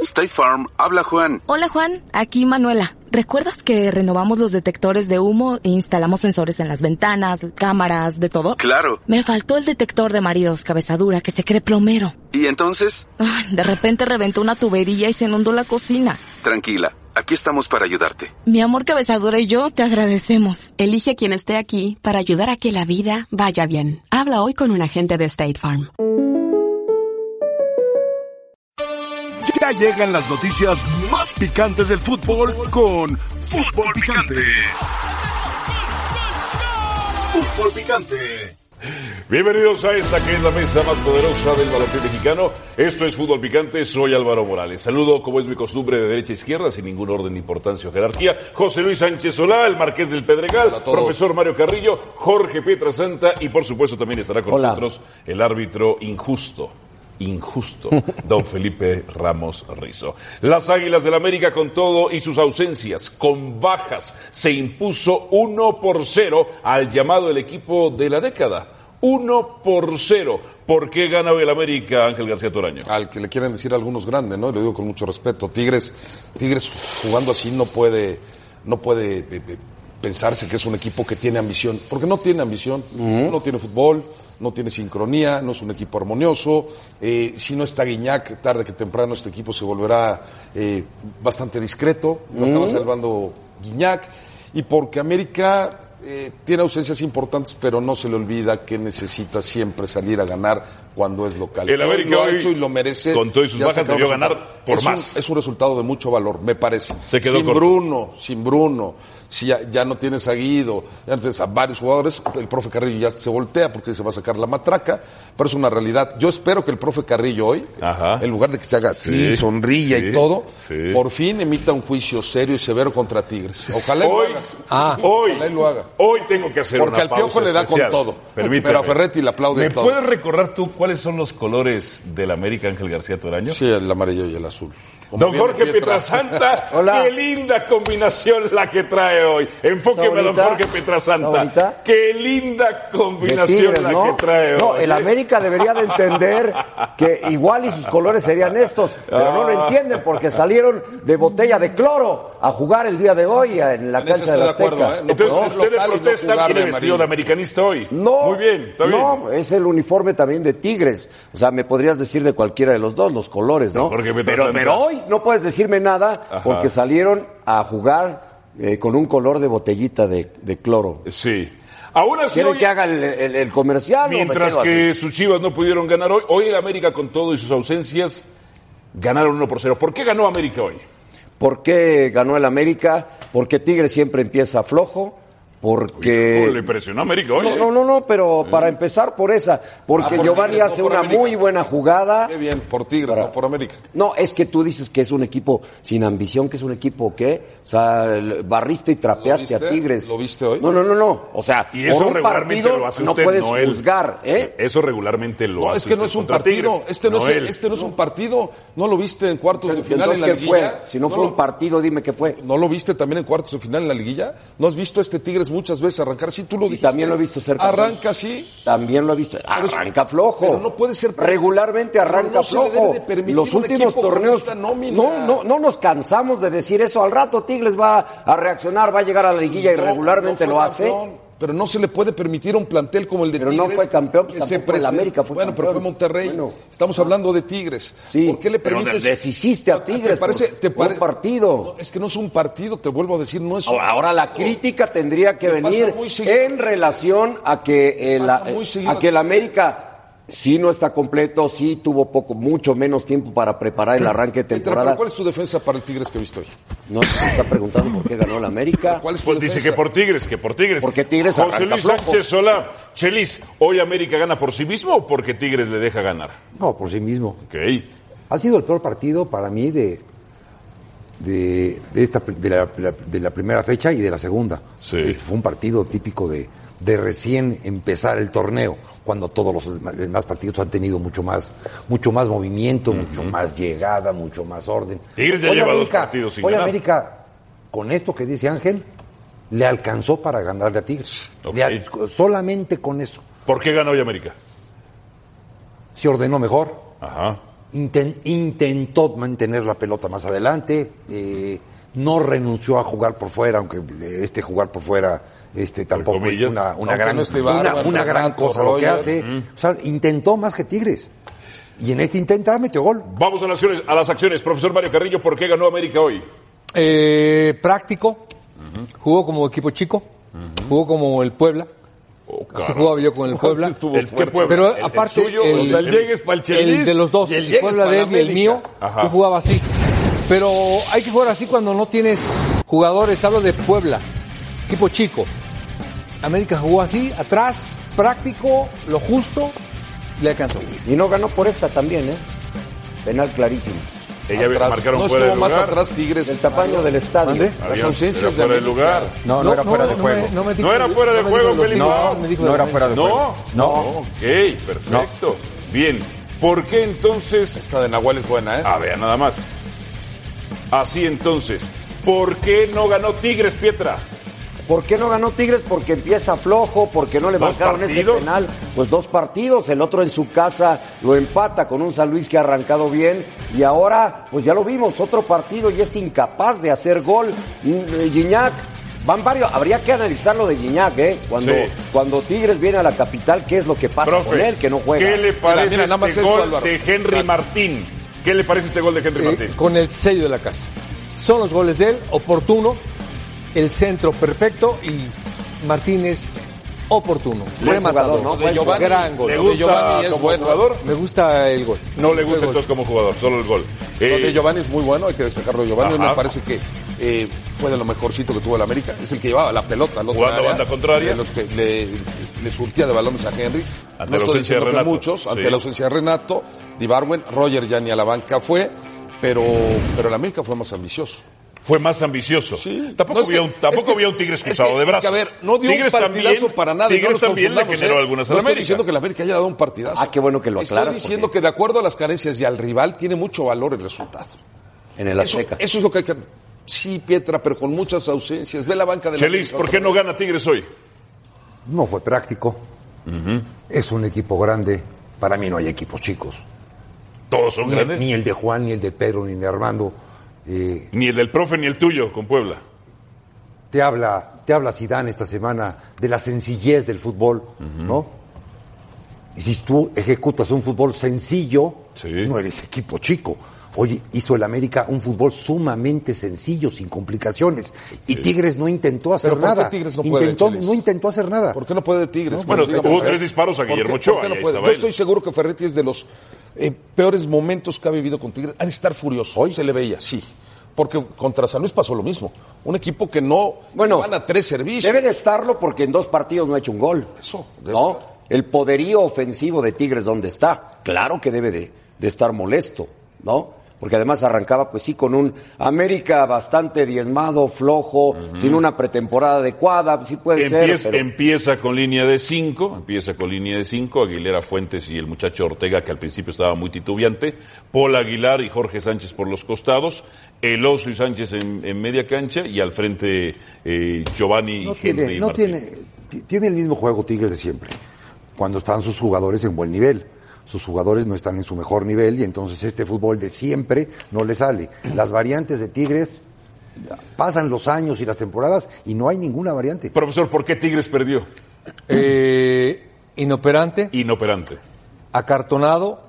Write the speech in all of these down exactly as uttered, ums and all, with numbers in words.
State Farm, habla Juan. Hola Juan, aquí Manuela. ¿Recuerdas que renovamos los detectores de humo e instalamos sensores en las ventanas, cámaras, de todo? Claro. Me faltó el detector de maridos cabezadura que se cree plomero. ¿Y entonces? Ay, de repente reventó una tubería y se inundó la cocina. Tranquila, aquí estamos para ayudarte. Mi amor cabezadura y yo te agradecemos. Elige quien esté aquí para ayudar a que la vida vaya bien. Habla hoy con un agente de State Farm. Ya llegan las noticias más picantes del fútbol con Fútbol Picante. Fútbol Picante. Bienvenidos a esta que es la mesa más poderosa del balompié mexicano. Esto es Fútbol Picante, soy Álvaro Morales. Saludo, como es mi costumbre, de derecha a izquierda, sin ningún orden, importancia o jerarquía. José Luis Sánchez Solá, el Marqués del Pedregal, profesor Mario Carrillo, Jorge Pietrasanta y, por supuesto, también estará con Hola. nosotros el árbitro injusto. Injusto, don Felipe Ramos Rizo. Las Águilas del América, con todo y sus ausencias, con bajas, se impuso uno por cero al llamado el equipo de la década. uno por cero. ¿Por qué gana hoy el América, Ángel García Toraño? Al que le quieren decir algunos grandes, ¿no? Le digo con mucho respeto. Tigres, Tigres jugando así no puede, no puede eh, eh, pensarse que es un equipo que tiene ambición, porque no tiene ambición, uh-huh. no tiene fútbol, no tiene sincronía, no es un equipo armonioso. Eh, si no está Guiñac, tarde que temprano este equipo se volverá eh, bastante discreto. Lo acaba salvando Guiñac. Y porque América eh, tiene ausencias importantes, pero no se le olvida que necesita siempre salir a ganar cuando es local. El América lo ha hoy, hecho y lo merece. Con todas sus bajas debió ganar por es más. Un, es un resultado de mucho valor, me parece. Se quedó sin corto. Bruno, sin Bruno. Si ya, ya no tienes a Guido, ya no tienes a varios jugadores, el profe Carrillo ya se voltea porque se va a sacar la matraca, pero es una realidad. Yo espero que el profe Carrillo hoy, Ajá. en lugar de que se haga así, sí, sonrilla sí, y todo, sí. por fin emita un juicio serio y severo contra Tigres. Ojalá hoy, lo haga. Ah, hoy, Ojalá lo haga. Hoy tengo que hacer porque una al Piojo le da especial. con todo. Permíteme. Pero a Ferretti le aplaude ¿Me todo. puedes recordar tú cuáles son los colores del América, Ángel García Toraño? Sí, el amarillo y el azul. Como don Jorge Pietrasanta, qué linda combinación la que trae hoy. Enfóqueme a don Jorge Pietrasanta. Qué linda combinación Tigres, la ¿no? que trae hoy. No, el América debería de entender que igual y sus colores serían estos, pero ah. no lo entienden porque salieron de botella de cloro a jugar el día de hoy en la en cancha de la Azteca. De acuerdo, ¿eh? no, Entonces, no, ¿ustedes protestan no viene vestido de americanista hoy? No. Muy bien, está bien. No, es el uniforme también de Tigres. O sea, me podrías decir de cualquiera de los dos, los colores, ¿no? Jorge pero, pero hoy no puedes decirme nada Ajá. porque salieron a jugar eh, con un color de botellita de, de cloro. Sí. Aún así, ¿Quieren hoy, que haga el, el, el comercial? Mientras que sus Chivas no pudieron ganar hoy, hoy el América, con todo y sus ausencias, ganaron uno por cero. ¿Por qué ganó América hoy? ¿Por qué ganó el América? Porque Tigres siempre empieza flojo. Porque Uy, le presionó a América hoy. No, no, no, no, pero para empezar por esa, porque ah, por Giovanni Tigres, hace no una América. Muy buena jugada. Qué bien, por Tigres, para... no por América. No, es que tú dices que es un equipo sin ambición, que es un equipo ¿qué? O sea, barriste y trapeaste a Tigres. ¿Lo viste hoy? No, no, no, no. O sea, y eso por un partido lo hace no usted, puedes no él. juzgar, ¿eh? Eso regularmente lo no, hace es que no es un partido. Tigres, este no, no es, él. este no es un partido. ¿No lo viste en cuartos de final en la ¿qué liguilla? Fue? Si no, no fue lo... un partido, dime qué fue. ¿No lo viste también en cuartos de final en la liguilla? ¿No has visto a este Tigres muchas veces arrancar? Sí, tú lo dijiste. Y también lo he visto cerca. Arranca así. También lo he visto. Arranca flojo. Pero no puede ser. Regularmente arranca no flojo. De Los últimos torneos. No, no, no nos cansamos de decir eso. Al rato Tigres va a reaccionar, va a llegar a la liguilla no, y regularmente no lo hace. Campeón. Pero no se le puede permitir a un plantel como el de pero Tigres. Pero no fue campeón, pues se tampoco el América fue bueno, campeón. Bueno, pero fue Monterrey. Bueno, Estamos hablando de Tigres. Sí, ¿por qué le permites? Pero deshiciste a Tigres. ¿Te parece, te pare... un partido? No, es que no es un partido, te vuelvo a decir, no es un... Ahora la crítica tendría que venir en relación a que el, a, a que el América sí no está completo, sí tuvo poco, mucho menos tiempo para preparar el arranque de temporada. ¿Cuál es tu defensa para el Tigres que viste hoy? No, se está preguntando por qué ganó el América. ¿Cuál es tu pues defensa? Dice que por Tigres, que por Tigres. Porque Tigres José Luis flojo. Sánchez Solá, Chelis, ¿hoy América gana por sí mismo o porque Tigres le deja ganar? No, por sí mismo. Okay. Ha sido el peor partido para mí de de, de, esta, de, la, de la primera fecha y de la segunda. Sí. Este fue un partido típico de, de recién empezar el torneo, cuando todos los demás partidos han tenido mucho más mucho más movimiento, uh-huh. mucho más llegada, mucho más orden. Tigres ya hoy lleva América, dos partidos sin hoy ganar. América, con esto que dice Ángel, le alcanzó para ganarle a Tigres. Okay. Al, solamente con eso. ¿Por qué ganó hoy América? Se ordenó mejor. Ajá. intent, intentó mantener la pelota más adelante, eh, no renunció a jugar por fuera, aunque este jugar por fuera este tampoco es una, una gran, no una, una gran cosa lo que hace. Mm. O sea, intentó más que Tigres. Y en este intenta metió gol. Vamos a las acciones, a las acciones. Profesor Mario Carrillo, ¿por qué ganó América hoy? Eh, práctico, uh-huh. Jugó como equipo chico, uh-huh. Jugó como el Puebla. Oh, así jugaba yo con el Puebla. El, Puebla. Pero el, aparte, el, suyo, el, o sea, el, el, el de los dos, el, el Puebla de él y el mío, Ajá. Yo jugaba así. Pero hay que jugar así cuando no tienes jugadores. Hablo de Puebla, equipo chico. América jugó así, atrás, práctico, lo justo, le alcanzó. Y no ganó por esta también, ¿eh? Penal clarísimo. Ella atrás, marcaron no fuera estuvo de más atrás Tigres. El tamaño del estadio. ¿Dónde? Las ausencias de fuera de lugar. No, no, no era fuera no, de no juego. Me, no, me dijo, no era fuera de no juego, Felipe. No, me dijo no era fuera de no, juego. No, no. Ok, perfecto. No. Bien. ¿Por qué entonces? Esta de Nahuel es buena, ¿eh? A ver, nada más. Así entonces, ¿por qué no ganó Tigres, Pietra? ¿Por qué no ganó Tigres? Porque empieza flojo, porque no le marcaron ese penal. Pues dos partidos, el otro en su casa lo empata con un San Luis que ha arrancado bien y ahora, pues ya lo vimos, otro partido y es incapaz de hacer gol. Gignac, van varios, habría que analizar lo de Gignac, ¿eh? Cuando, sí. cuando Tigres viene a la capital, ¿qué es lo que pasa Profe, con él? Que no juega. ¿Qué le parece mira, mira, este gol esto, de Henry o sea, Martín? ¿Qué le parece este gol de Henry eh, Martín? Con el sello de la casa. Son los goles de él, oportuno. El centro perfecto y Martínez oportuno. Rematador, ¿no? De Giovanni, gran gol. ¿Le gusta Giovanni es como bueno. jugador? Me gusta el gol. No le gusta entonces como jugador, solo el gol. Eh, Lo de Giovanni es muy bueno, hay que destacarlo. Giovanni Ajá. me parece que eh, fue de lo mejorcito que tuvo el América. Es el que llevaba la pelota. Jugando banda contraria. De los que le, le surtía de balones a Henry. Ante no la ausencia de Renato. Muchos, ante sí. la ausencia de Renato, Dibarwen, Roger ya ni a la banca fue, pero, pero el América fue más ambicioso. Fue más ambicioso. Sí. Tampoco, no, había, que, un, tampoco que, había un Tigres cruzado es que, de brazos. Es que, a ver, no dio Tigres un partidazo también, para nada. Tigres no nos también le generó ¿eh? algunas a No la estoy América. diciendo que la América haya dado un partidazo. Ah, qué bueno que lo aclaras. Estoy diciendo porque... que de acuerdo a las carencias y al rival tiene mucho valor el resultado. En el Azteca. Eso, eso es lo que hay que... Sí, Pietra, pero con muchas ausencias. Ve la banca de la Chelis, ¿por qué no gana Tigres hoy? No fue práctico. Uh-huh. Es un equipo grande. Para mí no hay equipos chicos. ¿Todos son ni grandes? El, ni el de Juan, ni el de Pedro, ni el de Armando. Eh, ni el del profe, ni el tuyo con Puebla. Te habla, te habla Zidane esta semana de la sencillez del fútbol, uh-huh. ¿no? Y si tú ejecutas un fútbol sencillo, sí. no eres equipo chico. Oye, hizo el América un fútbol sumamente sencillo, sin complicaciones. Y sí. Tigres no intentó hacer ¿Pero por nada. qué Tigres no intentó, puede, no intentó hacer nada. ¿Por qué no puede Tigres? No, bueno, bueno tuvo tres disparos a Guillermo Ochoa. No Yo él. estoy seguro que Ferretti es de los eh, peores momentos que ha vivido con Tigres. Ha de estar furioso. Hoy se le veía, sí. Porque contra San Luis pasó lo mismo. Un equipo que no bueno, gana tres servicios. Debe de estarlo porque en dos partidos no ha hecho un gol. Eso. ¿No? Estar. El poderío ofensivo de Tigres, ¿dónde está? Claro que debe de, de estar molesto, ¿no? Porque además arrancaba, pues sí, con un América bastante diezmado, flojo, uh-huh. sin una pretemporada adecuada, sí puede empieza, ser. Pero... Empieza con línea de cinco, empieza con línea de cinco, Aguilera Fuentes y el muchacho Ortega, que al principio estaba muy titubeante, Paul Aguilar y Jorge Sánchez por los costados, El Oso y Sánchez en, en media cancha, y al frente eh, Giovanni no y tiene, Henry no Martín. Tiene, tiene el mismo juego Tigres de siempre, cuando están sus jugadores en buen nivel. Sus jugadores no están en su mejor nivel y entonces este fútbol de siempre no le sale. Las variantes de Tigres, pasan los años y las temporadas y no hay ninguna variante. Profesor, ¿por qué Tigres perdió? Eh, inoperante. Inoperante. Acartonado.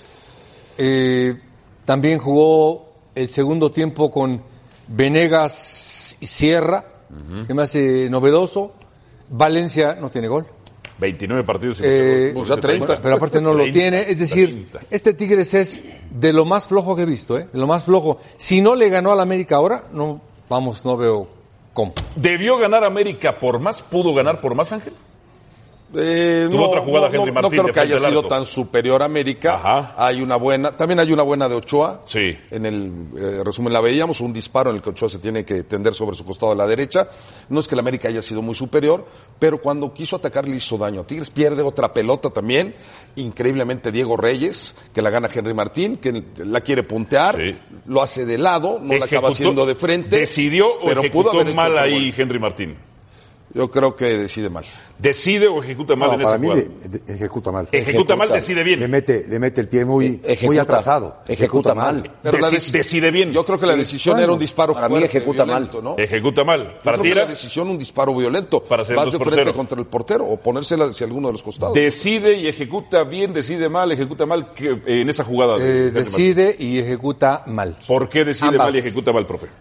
Eh, también jugó el segundo tiempo con Venegas y Sierra, uh-huh. que me hace novedoso. Valencia no tiene gol. veintinueve partidos sin eh, pues ya treinta. Pero aparte no lo tiene. Es decir, treinta. Este Tigres es de lo más flojo que he visto, ¿eh? De lo más flojo. Si no le ganó al América ahora, no, vamos, no veo cómo. ¿Debió ganar América por más? ¿Pudo ganar por más, Ángel? Eh, Tuvo no, otra jugada no, Henry no, Martín. No creo que haya sido tan superior a América. Ajá. Hay una buena, también hay una buena de Ochoa. Sí. En el eh, resumen la veíamos, un disparo en el que Ochoa se tiene que tender sobre su costado a la derecha. No es que el América haya sido muy superior, pero cuando quiso atacar le hizo daño a Tigres. Pierde otra pelota también, increíblemente Diego Reyes, que la gana Henry Martín, que la quiere puntear, sí. Lo hace de lado, no ejecutó, la acaba haciendo de frente. ¿Decidió o pero ejecutó pudo haber mal hecho ahí Henry Martín? Yo creo que decide mal. ¿Decide o ejecuta mal no, en esa para jugada? mí le, ejecuta mal. Ejecuta, ejecuta mal, decide bien. Le mete, le mete el pie muy, ejecuta, muy atrasado. Ejecuta, ejecuta mal. mal. Pero Deci- la dec- decide bien. Yo creo que la decisión bueno, era un disparo para fuerte, mí ejecuta violento, mal. ¿no? Ejecuta mal. Para yo creo ti que era la decisión un disparo violento. para ser Vas de frente portero. contra el portero o ponérsela hacia alguno de los costados. Decide y ejecuta bien, decide mal, ejecuta mal que, eh, en esa jugada. De, Eh, decide y ejecuta mal. ¿Por qué decide Ambas. mal y ejecuta mal, profe?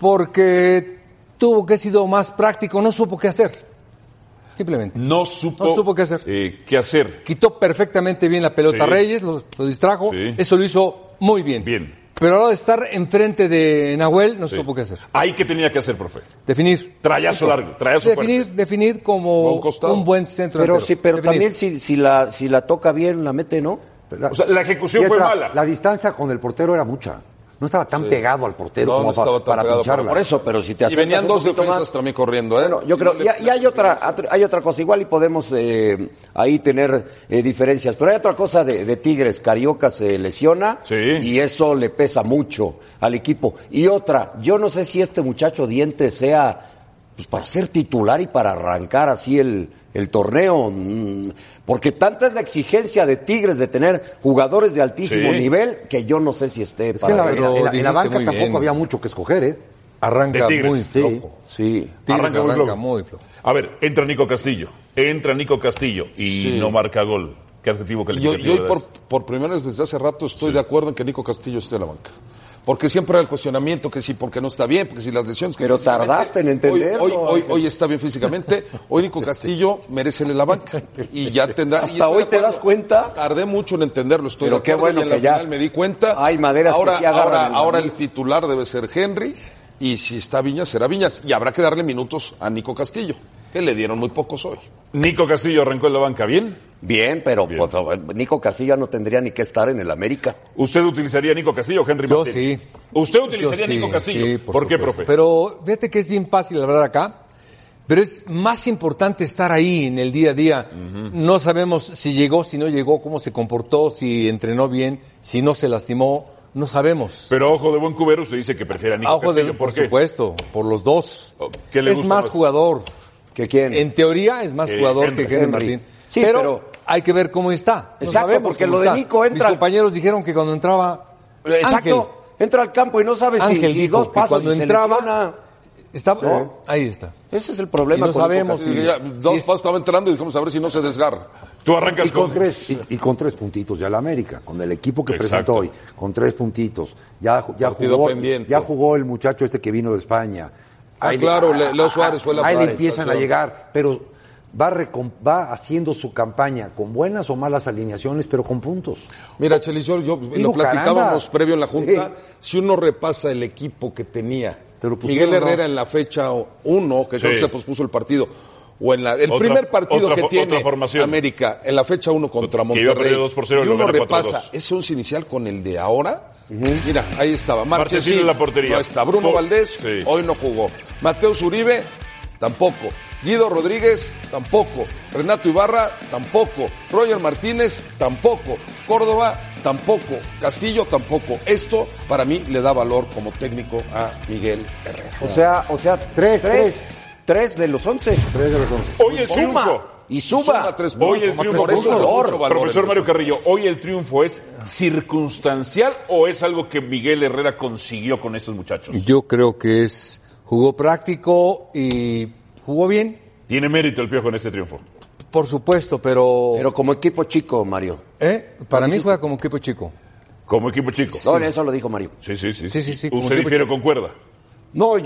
Porque tuvo que haber sido más práctico, no supo qué hacer. Simplemente. No supo, No supo qué hacer. Eh, qué hacer. Quitó perfectamente bien la pelota Sí. Reyes, lo, lo distrajo. Sí. Eso lo hizo muy bien. Bien. Pero a la hora de estar enfrente de Nahuel, no Sí. supo qué hacer. Ahí que tenía que hacer, profe. Definir. Trayazo largo, trayazo Definir, fuerte. definir como Un costado. un buen centro Pero delantero. sí, pero Definir. también si, si, la, si la toca bien, la mete, ¿no? La, O sea, la ejecución fue Pietra, mala. La distancia con el portero era mucha. No estaba tan Sí. pegado al portero No, como no estaba pa- tan para pegado, pincharla. Por eso, pero si te Y acercas venían un dos poquito defensas más- también corriendo, ¿eh? Bueno, yo Si creo, no le- y, y hay otra, hay otra cosa, igual y podemos eh, ahí tener eh, diferencias, pero hay otra cosa de, de Tigres, Carioca se lesiona Sí. y eso le pesa mucho al equipo. Y otra, yo no sé si este muchacho Diente sea pues, para ser titular y para arrancar así el, el torneo, mm, porque tanta es la exigencia de Tigres de tener jugadores de altísimo Sí. nivel que yo no sé si esté Es que en la, para... en la- en la- en la dijiste banca muy tampoco bien. había mucho que escoger, ¿eh? Arranca De Tigres. muy Sí. flojo. Sí. Tigres Arranca muy flojo. muy flojo. A ver, entra Nico Castillo. Entra Nico Castillo y Sí. no marca gol. ¿Qué adjetivo Yo, calificativo yo hoy le por, das? por primera vez desde hace rato estoy de acuerdo en que Nico Castillo esté en la banca. Porque siempre era el cuestionamiento que si porque no está bien, porque si las lesiones... Que Pero físicamente- tardaste en entenderlo, Hoy, hoy, hoy, Ángel. hoy está bien físicamente. Hoy Nico Castillo merece la banca. Y ya tendrá... y Hasta estoy de hoy te acuerdo. das cuenta. Tardé mucho en entenderlo, estoy Pero de qué acuerdo. bueno y en la que ya final me di cuenta. hay maderas que ahora, sí agarran ahora, el ahora el barniz. titular debe ser Henry. Y si está Viñas, será Viñas. Y habrá que darle minutos a Nico Castillo, que le dieron muy pocos hoy. Nico Castillo arrancó en la banca bien. Bien, pero Bien. por favor, Nico Castillo no tendría ni que estar en el América. ¿Usted utilizaría a Nico Castillo o Henry Yo Martín? sí. ¿Usted utilizaría Yo a Nico sí, Castillo? sí, ¿Por, qué, supuesto. profe? Pero fíjate que es bien fácil hablar acá, pero es más importante estar ahí en el día a día. No sabemos si llegó, si no llegó, cómo se comportó, si entrenó bien, si no se lastimó, no sabemos. Pero a ojo de buen cubero se dice que prefiere a Nico A ojo de, Castillo. ¿Por por qué? supuesto, por los dos. ¿Qué le es gusta más más? jugador. ¿Que quién? En teoría es más Que jugador Henry. que Henry Henry. Martín. Sí, pero, pero- hay que ver cómo está. No Exacto, sabemos porque cómo lo de está. Nico entra- Mis compañeros dijeron que cuando entraba Exacto. Ángel, Entra al campo y no sabe si, Ángel si dijo dos que pasos cuando y se entraba lesiona. estaba, ¿No? ahí está. Ese es el problema. Y no con Nico sabemos Castillo. Y ya, dos Sí, es- pasos estaba entrando y dijimos a ver si no se desgarra. Tú arrancas Y con, con... tres, y, y con tres puntitos ya la América, con el equipo que Exacto. presentó hoy, con tres puntitos. Ya, ya, Partido jugó, pendiente. ya jugó el muchacho este que vino de España. Ah, Ahí- claro, Le- Leo Suárez fue la Ahí le Suárez, empiezan a Suárez. llegar, pero va, recom- va haciendo su campaña con buenas o malas alineaciones, pero con puntos. Mira, Chelis, yo, yo- Digo, lo platicábamos caramba. previo en la Junta. Sí. Si uno repasa el equipo que tenía Te lo pusieron, Miguel Herrera ¿no? en la fecha uno, que creo Sí. que se pospuso el partido, o en la, el Otra- primer partido otra que fo- tiene otra formación. América, en la fecha uno contra Que iba a Monterrey, perder dos por cero y y lo uno gana cuatro a repasa dos. ese once inicial con el de ahora, mira, ahí estaba. Marchesín Marchesín en la portería. no está. Bruno Fo- Valdés, Sí. hoy no jugó. Mateus Uribe, tampoco. Guido Rodríguez, tampoco. Renato Ibarra, tampoco. Roger Martínez, tampoco. Córdoba, tampoco. Castillo, tampoco. Esto, para mí, le da valor como técnico a Miguel Herrera. O sea, o sea, Tres, tres, tres de los once. Tres de los once. Hoy el triunfo. Suma y Suma suba. tres Hoy el puntos. triunfo. Por eso es de mucho valor Profesor en Mario eso. Carrillo, ¿hoy el triunfo es circunstancial o es algo que Miguel Herrera consiguió con estos muchachos? Yo creo que es jugó práctico y jugó bien, Tiene mérito el Piojo en este triunfo. por supuesto, pero, Pero como equipo chico, Mario. ¿eh? para mí juega como equipo chico. Como equipo chico. No, eso lo dijo Mario. Sí, sí, sí. Sí, sí, sí, como Usted equipo difiere chico. con cuerda. No,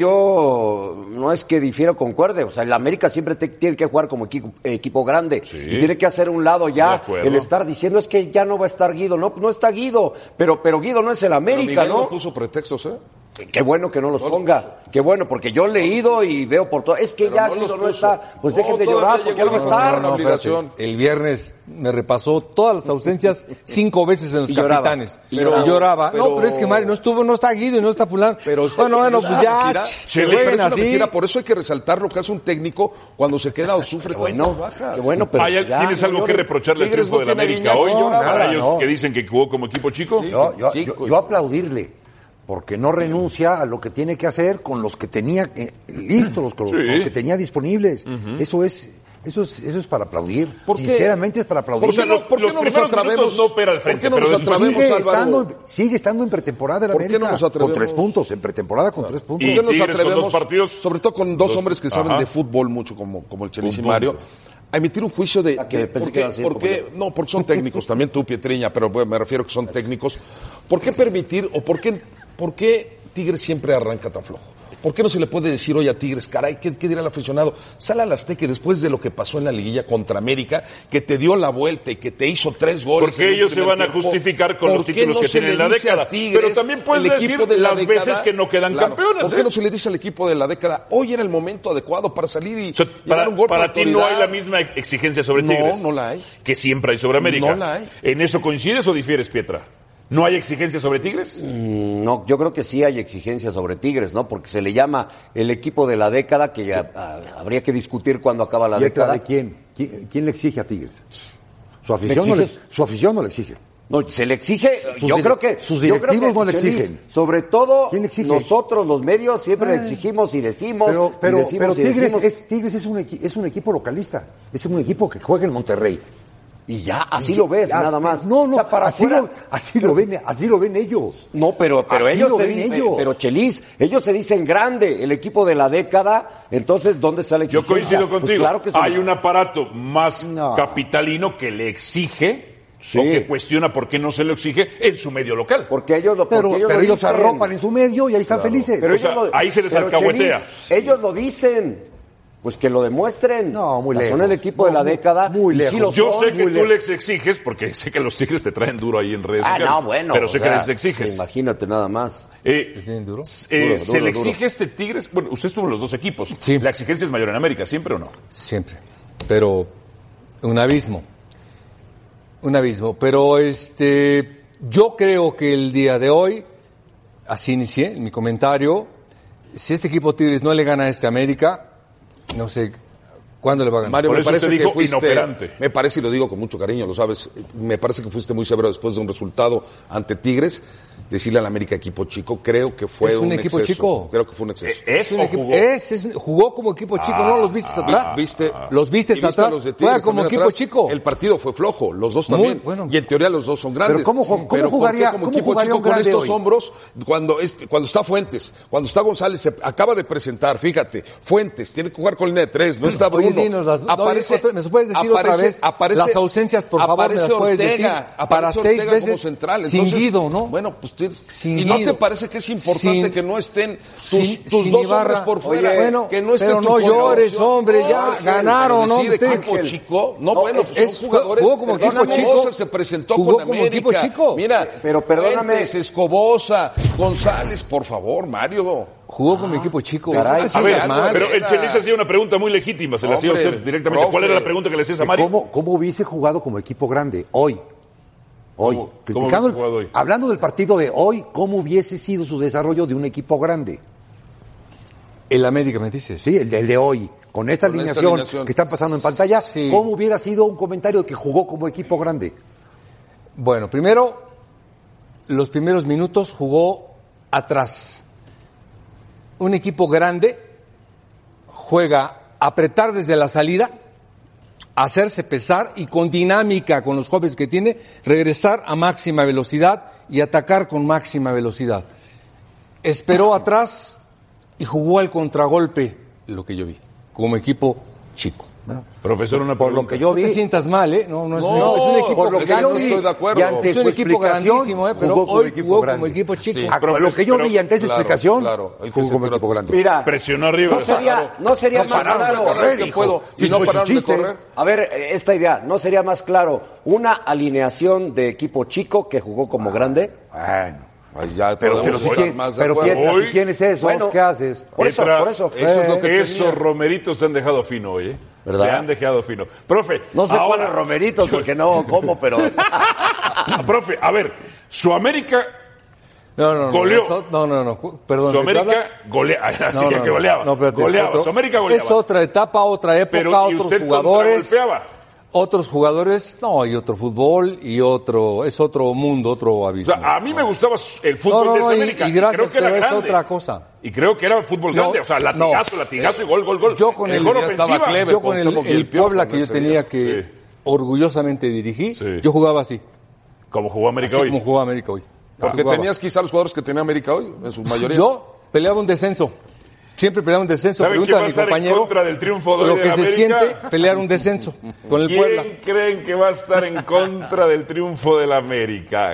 yo no es que difiero con Cuerde, o sea, el América siempre te- tiene que jugar como equipo, equipo grande Sí. y tiene que hacer un lado De ya acuerdo. el estar diciendo es que ya no va a estar Guido, no, no está Guido, pero pero Guido no es el Pero América, Miguel ¿no? no puso pretextos, ¿eh? Qué bueno que no los ponga, qué bueno, porque yo he leído y veo por todo, es que Pero ya no Guido los no puso. está, pues No, dejen de todavía llorar llegó porque él va a y dijo, estar. no, no, obligación. espérate. El viernes me repasó todas las ausencias cinco veces en los Y lloraba. capitanes. Y Y lloraba. lloraba. Pero- No, pero es que Mario no estuvo, no está Guido y no está fulano. Pero bueno, bueno, pues ya, mentira. ch- Pero jueguen es una así. mentira. Por eso hay que resaltar lo que hace un técnico cuando se queda o sufre Bueno, tantas bajas. qué bueno, pero ¿Hay- ya, ¿Tienes no algo que lloren. reprocharle al Tigres triunfo no del tiene América Guiñac, hoy? no, nada, para ellos no. que dicen que jugó como equipo chico. Yo, yo, yo, yo aplaudirle, Porque no renuncia a lo que tiene que hacer con los que tenía eh, listos, los, sí. los que tenía disponibles. Uh-huh. Eso es... Eso es, eso es para aplaudir. Sinceramente es para aplaudir. Porque los, ¿por qué los no nos atrevemos? No opera al frente, ¿por qué no nos atrevemos, sigue estando, sigue estando en pretemporada de la América. ¿Por qué no nos atrevemos? Con tres puntos, en pretemporada con tres puntos. ¿Por qué nos atrevemos, con dos partidos? Sobre todo con dos, dos hombres que saben Ajá. de fútbol mucho, como, como el Chelis y Mario, a emitir un juicio de... de ¿Por qué? ¿Por qué? No, porque son técnicos, también tú, Pietriña, pero bueno, me refiero que son técnicos. ¿Por qué permitir o por qué, por qué Tigres siempre arranca tan flojo? ¿Por qué no se le puede decir hoy a Tigres, caray, ¿qué, qué dirá el aficionado? Sale al Azteca después de lo que pasó en la liguilla contra América, que te dio la vuelta y que te hizo tres goles. Porque ellos se van tiempo. a justificar con los títulos no que tienen en la década. Tigres, pero también puedes decir de las década, veces que no quedan claro, campeones. ¿Por qué ¿eh? no se le dice al equipo de la década, hoy era el momento adecuado para salir y, o sea, y para, dar un golpe para de ti no hay la misma exigencia sobre Tigres? No, no la hay. Que siempre hay sobre América. No la hay. ¿En eso coincides o difieres, Pietra? ¿No hay exigencia sobre Tigres? Mm, no, yo creo que sí hay exigencia sobre Tigres, ¿no? Porque se le llama el equipo de la década, que ya a, habría que discutir cuando acaba la década. ¿De quién? quién? ¿Quién le exige a Tigres? Su afición, no le, su afición no le exige. No, se le exige, sus yo creo que... Sus directivos que, no le exigen. Sobre todo, ¿quién le exige? Nosotros, los medios, siempre le exigimos y decimos... Pero, pero, y decimos pero y Tigres, decimos. Es, Tigres es un, equi, es un equipo localista. Es un equipo que juega en Monterrey. Y ya, así lo ves, ya, nada más. No, no, o sea, para así, afuera, lo, así, lo ven, así lo ven ellos. No, pero, pero así ellos lo se ven dicen, ellos. Pero Chelis, ellos se dicen grande, el equipo de la década, entonces, ¿dónde está la exigencia? Yo coincido contigo. Pues claro que sí. Hay un aparato más no. capitalino que le exige, sí. o que cuestiona por qué no se lo exige en su medio local. Porque ellos lo Pero, porque ellos, pero lo ellos se dicen. arropan en su medio y ahí están claro. felices. Pero o sea, ellos lo, ahí se les alcahuetea. Chelis, ellos lo dicen. Pues que lo demuestren. No, muy lejos. Son el equipo no, de la muy, década. Muy lejos. Sí lo Yo son, sé que tú lejos. les exiges, porque sé que los Tigres te traen duro ahí en redes ah, sociales. No, bueno. Pero sé o que sea, les exiges. Imagínate nada más. Eh, ¿Te tienen duro? Eh, duro, ¿Se duro, le duro. exige este Tigres? Bueno, usted estuvo en los dos equipos. Sí. ¿La exigencia es mayor en América, siempre o no? Siempre. Pero un abismo. Un abismo. Pero este, yo creo que el día de hoy, así inicié en mi comentario, si este equipo Tigres no le gana a este América, no sé cuándo le va a ganar. Mario, Por me eso parece usted que dijo fuiste, inoperante. me parece, y lo digo con mucho cariño, lo sabes, me parece que fuiste muy severo después de un resultado ante Tigres. Decirle al América equipo chico, creo que fue es un, un equipo exceso. chico. Creo que fue un exceso. ¿Es, es un o equipo, jugó? es, es, jugó como equipo chico, ah, ¿no? ¿Los viste ah, atrás? ¿Viste? Los viste viste atrás. Los de Juega Tigres como equipo atrás. chico. El partido fue flojo, los dos también. Muy bueno. Y en teoría los dos son grandes. Pero ¿cómo, cómo Pero jugaría, como ¿cómo equipo jugaría chico un con grande estos hoy? hombros? Cuando, es, cuando está Fuentes, cuando está González, se acaba de presentar, fíjate, Fuentes, tiene que jugar con línea de tres, no está Bruno. Oye, dinos las, aparece, no, ¿me puedes decir aparece, otra vez aparece, las ausencias, por favor, me las puedes Ortega, decir? Aparece Para Ortega seis veces como central. Entonces, sin Guido, ¿no? Bueno, pues tienes, sin ¿y no Guido. te parece que es importante sin, que no estén tus, sin, tus sin dos Ibarra. hombres por fuera? Oye, bueno, que no esté pero tu no llores, colaboración. hombre, ya Ángel, ganaron, ¿no? decir equipo Ángel. chico, no, No, bueno, es- pues es- son jugadores. jugó como equipo Perdóname, chico. Escobosa se presentó Jugó con como América. equipo chico. Mira, Pero perdóname. Fuentes, Escobosa, González, por favor, Mario. Jugó como equipo chico. Caray, Así A de ver, mal. pero el Chelis hacía una pregunta muy legítima, se la hacía a Hombre, usted directamente. ¿Cuál profe. era la pregunta que le hacías a Mario? ¿Cómo, ¿Cómo hubiese jugado como equipo grande hoy? Hoy. ¿Cómo- Criticando cómo hubiese el- jugado hoy? Hablando del partido de hoy, ¿cómo hubiese sido su desarrollo de un equipo grande? El América, ¿me dices? Sí, el de, el de hoy. Con esta Con esta alineación, alineación. que están pasando en pantalla, Sí. ¿cómo hubiera sido un comentario de que jugó como equipo grande? Bueno, primero, los primeros minutos jugó atrás. Un equipo grande juega a apretar desde la salida, hacerse pesar y con dinámica con los jóvenes que tiene, regresar a máxima velocidad y atacar con máxima velocidad. Esperó atrás y jugó al contragolpe, lo que yo vi, como equipo chico. Profesor, una Por pregunta. lo que yo No vi, te sientas mal, ¿eh? No, no es, No, no, es un equipo por lo que grande. yo vi, estoy de acuerdo. y ante Es un su equipo explicación, grandísimo, ¿eh? Pero jugó como hoy equipo jugó grande. como equipo chico. Sí. Ah, Profe, lo que yo pero- vi ante esa Claro, explicación, claro, hay que jugó ser como equipo claro. grande. Mira, Presionó arriba. no sería, no sería No más pararon de claro. correr, que hijo. puedo. Si Si no fue pararon de chiste. correr. A ver, esta idea, ¿no sería más claro una alineación de equipo chico que jugó como grande? Bueno. Ay, ya Pero, podemos pero, si, estar tienes, más de pero acuerdo. Pietra, Hoy- si tienes eso, Bueno, ¿qué haces? Por eso, Pietra, por eso. Eso es lo que Esos tenía. romeritos te han dejado fino hoy, ¿eh? ¿Verdad? Te han dejado fino. Profe, No sé ahora, cuáles romeritos, porque no como, pero... Ah, profe, a ver, su América, No, no, no. Goleó. eso- No, no, no. Perdón. su ¿de qué hablas? América goleaba, así No, que, no, que no. goleaba. No, espérate, es goleaba, otro- su América goleaba. Es otra etapa, otra época, Pero, ¿y otros usted jugadores. contragolpeaba? Otros jugadores, no, y otro fútbol y otro, es otro mundo, otro abismo. O sea, a mí me gustaba el fútbol no, no, de no, esa y- América. y gracias, creo que era pero es grande. otra cosa. Y creo que era el fútbol No, grande, o sea, latigazo, no. latigazo y gol, gol, gol. Yo con el, Mejor ofensiva. yo con el, Cuauhtémoc y el el Piojo Puebla en que yo ese tenía día. que Sí. orgullosamente dirigí, Sí. yo jugaba así, Como jugó América así hoy. como jugaba América hoy. Porque Así jugaba. tenías quizá los jugadores que tenía América hoy, en su mayoría. Yo peleaba un descenso. Siempre peleaba un descenso. ¿Saben Pregunta quién va a a mi estar en compañero contra del triunfo de hoy lo de que la se América? siente pelear un descenso con el ¿Quién Puebla. creen que va a estar en contra del triunfo del América?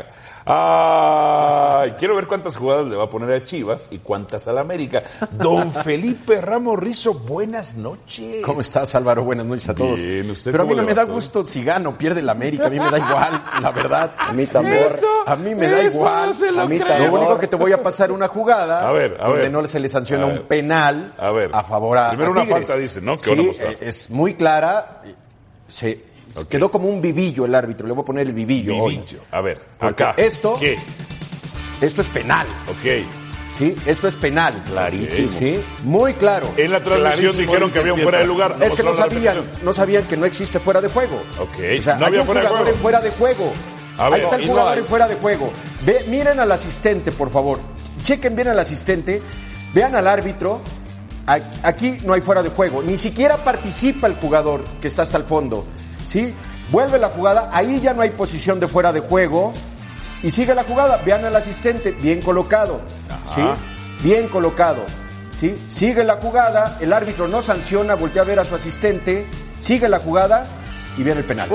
Ay, quiero ver cuántas jugadas le va a poner a Chivas y cuántas al América. Don Felipe Ramos Rizo, buenas noches. ¿Cómo estás, Álvaro? Buenas noches a todos. Bien, ¿usted Pero a mí cómo no le me va da todo? gusto si gano, pierde el América. A mí me da igual, la verdad. A mí también. A mí me da eso igual. no se lo a mí creo. Lo único que te voy a pasar una jugada A ver, a donde ver. no se le sanciona A un ver. penal A ver. a favor a Primero a una Tigres. falta, dicen, ¿no? Que Sí, van a mostrar. eh, es muy clara. Se quedó como un vivillo el árbitro. Le voy a poner el vivillo, Vivillo. A ver, Porque acá. esto- ¿Qué? hoy. Esto es penal. Ok. Sí, esto es penal. Clarísimo. Sí, muy claro. En la transmisión Clarísimo, dijeron dice que había un Pietra. fuera de lugar. Es que no mostraron la sabían, repetición. no sabían que no existe fuera de juego. Ok, O sea, no hay había un fuera de jugador juego. en fuera de juego. A Ahí ver, está el y no jugador hay. en fuera de juego. Ve, miren al asistente, por favor. Chequen bien al asistente. Vean al árbitro. A- Aquí no hay fuera de juego. Ni siquiera participa el jugador que está hasta el fondo. ¿Sí? Vuelve la jugada. Ahí ya no hay posición de fuera de juego. Y sigue la jugada. Vean al asistente. Bien colocado. ¿Sí? Bien colocado. ¿Sí? Sigue la jugada. El árbitro no sanciona. Voltea a ver a su asistente. Sigue la jugada. Y viene el penal.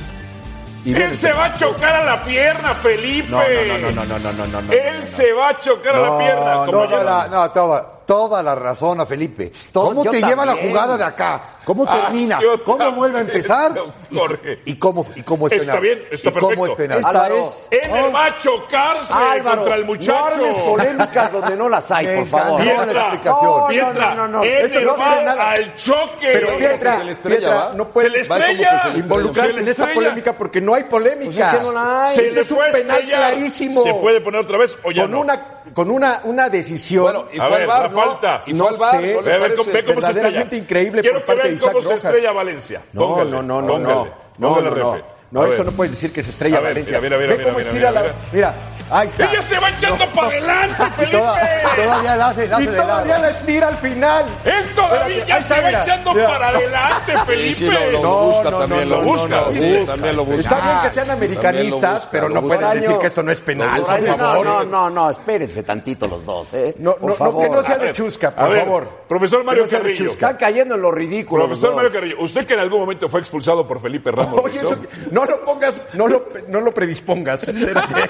Y viene Él el se penal. va a chocar a la pierna, Felipe. No, no, no, no, no, no, no, no, no, Él no, no. se va a chocar a la pierna. No, compañero. toda la, no, toda, toda la razón a Felipe. Todo- ¿Cómo yo te lleva la también. jugada de acá? ¿Cómo Ah, termina? yo ¿Cómo también, vuelve a empezar? Jorge. ¿Y cómo, y cómo es Está penal? bien, está ¿Y cómo perfecto. es penal? Esta Álvaro. es... Él le va a chocarse Álvaro, contra el muchacho. no armes polémicas donde no las hay, Me por favor. encantó la Pietra, explicación. Pietra, No, no, no, no. él Eso le no va tiene nada. al choque. Pero Pietra, se le estrella, Pietra, ¿va? no Se puedes le Va como que estrella. se le involucrarte Se le en esta estrella. polémica porque no hay polémica. Pues es que no la hay. Se Este le es un fue a penal estrellar. clarísimo. ¿Se puede poner otra vez o ya con no? una con una una decisión. Bueno, y A fue ver, al bar, la ¿no? falta. Y No fue al bar, sé. ¿no Ve, le a ver, parece? ve cómo se estrella. verdaderamente increíble Quiero por que parte vean de Isaac cómo se Rojas. estrella Valencia. No, Póngale, no, no, no, póngale, no. No, póngale, no, no. refe. No, A esto ver. no puedes decir que se estrella A ver, Valencia. mira, mira, Ve mira, cómo mira, estira mira, la... mira. Mira, ahí está. Ella se va echando para adelante, Felipe. Toda- todavía la hace, la Y hace de todavía lado. la estira al final. Él todavía Espérate, ya ahí se está, va mira, echando mira. para adelante, Felipe. Sí, sí, lo, lo No, busca no, también, no, lo no, busca. no, no. Sí, también lo busca. Está bien que sean También americanistas, lo busca, pero lo no busca. pueden decir Año. que esto no es penal, Por ahí, por no, favor. no, no, no, espérense tantito los dos, ¿eh? No, Por no, favor. no, que no sea A de ver, chusca, a por ver, favor. Profesor Mario Que no sea de Carrillo. chusca. Están cayendo en lo ridículo. los Profesor dos. Mario Carrillo, usted que en algún momento fue expulsado por Felipe Ramos Oye, Rizo, eso, no lo pongas, no lo, no lo predispongas. Espérate.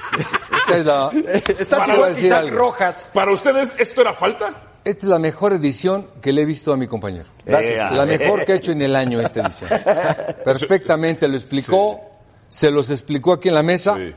Esta es la, Estás Para igual que decir Isaac algo. Rojas. ¿para ustedes esto era falta? esta es la mejor edición que le he visto a mi compañero. Gracias. La mejor que ha hecho en el año esta edición. Perfectamente lo explicó, se los explicó aquí en la mesa. Sí.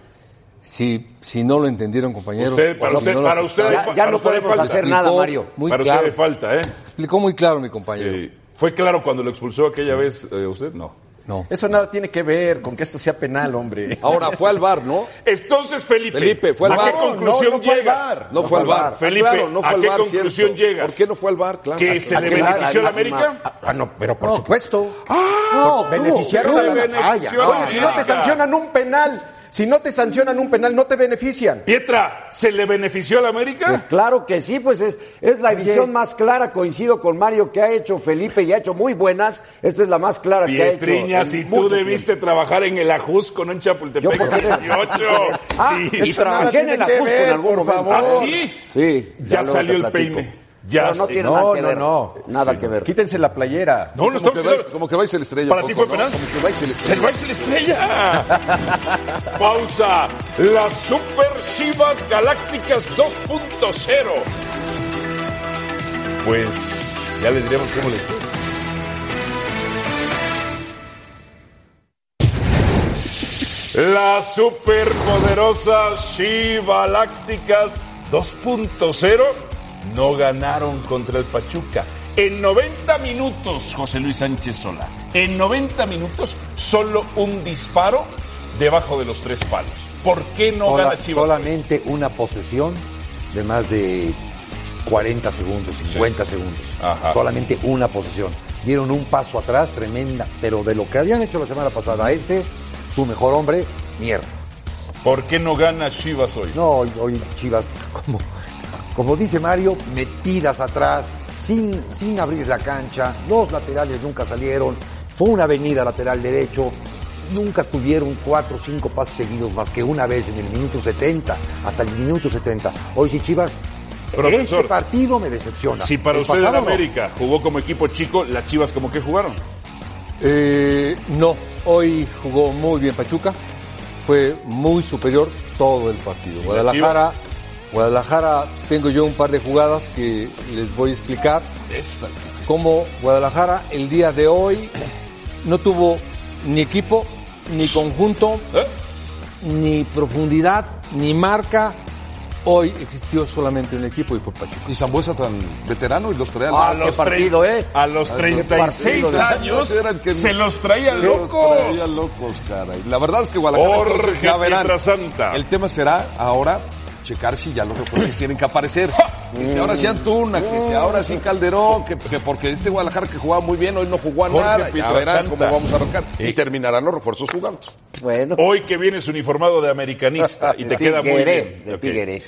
Si, si no lo entendieron, compañeros. Usted, para si usted, no lo para usted, aceptaron, Ya, ya para no usted podemos falta. hacer nada, explicó Mario. Muy Para claro. usted falta, ¿eh? Explicó muy claro mi compañero. Sí. ¿Fue claro cuando lo expulsó aquella vez eh, usted? No. No. Eso nada tiene que ver con que esto sea penal, hombre. Ahora, fue al bar, ¿no? Entonces, Felipe, Felipe, fue al ¿a bar. qué conclusión No, no fue al llegas? bar. No fue al bar. Felipe, Ah, claro, no ¿a fue al qué bar, conclusión cierto. llegas? ¿Por qué no fue al bar? Claro. ¿Que se ¿A le qué benefició a la clarísima? América? Ah, no, pero por supuesto. No, Beneficiaron ¿cómo? a la Se benefició falla. a la Oye, si no te América. sancionan un penal, si no te sancionan un penal, no te benefician. Pietra, ¿se le benefició a la Pues América? claro que sí, pues es, es la edición más clara, coincido con Mario, que ha hecho Felipe y ha hecho muy buenas. Esta es la más clara que ha hecho. Pietriña, en si tú mucho debiste trabajar en el Ajusco, no en Chapultepec Yo, ¿por qué? dieciocho. Ah, Sí. y trabajé en el tiene que Ajusco ver, en algún por momento. favor. ¿Ah, sí? Sí. Ya luego salió te el platico. peine. Ya Pero no sí. tiene No, nada que no, ver. no. Nada Sí. que ver. Quítense la playera. No, no Como estamos que, va, quedando- como que va y se le estrella. ¿Para un ti poco, fue ¿no? penal? Como que va y se le ¡Se estrella. va y se le estrella! Pausa. Las Super Chivas Galácticas dos punto cero. Pues ya les diremos cómo les fue. Las superpoderosas Chivalácticas dos punto cero no ganaron contra el Pachuca. En noventa minutos, José Luis Sánchez Solá, en noventa minutos, solo un disparo debajo de los tres palos. ¿Por qué no Sola- gana Chivas? solamente una posesión de más de cuarenta segundos, cincuenta segundos. Ajá. Solamente una posesión. dieron un paso atrás tremenda, pero de lo que habían hecho la semana pasada, este, su mejor hombre, mierda. ¿Por qué no gana Chivas hoy? No, hoy, hoy Chivas, como, como dice Mario, metidas atrás, sin, sin abrir la cancha, los laterales nunca salieron, fue una avenida lateral derecho, nunca tuvieron cuatro o cinco pases seguidos más que una vez en el minuto setenta, hasta el minuto setenta. Hoy sí Chivas, Profesor, este partido me decepciona. Si para el usted el América no. jugó como equipo chico, ¿las Chivas como que jugaron? Eh, no, hoy jugó muy bien Pachuca, fue muy superior todo el partido. Guadalajara, Guadalajara, tengo yo un par de jugadas que les voy a explicar. Esta. Cómo Guadalajara el día de hoy no tuvo ni equipo, ni conjunto, ¿Eh? ni profundidad, ni marca. Hoy existió solamente un equipo y fue Pachuca. Y Sambuesa tan veterano y los traía a los partido, ¿eh? A los treinta y seis años que se los traía se locos. Los traía locos, caray. La verdad es que Guadalajara entonces, ya verán. Santa. El tema será ahora checar si ya los refuerzos tienen que aparecer. Que si ahora sí Antuna, que si ahora sí Calderón, que, que porque este Guadalajara que jugaba muy bien hoy no jugó a Jorge nada. Ya verán Santa. cómo vamos a arrancar. Sí. Y terminarán los refuerzos jugando. Bueno. Hoy que vienes uniformado de americanista y te queda muy bien. De okay.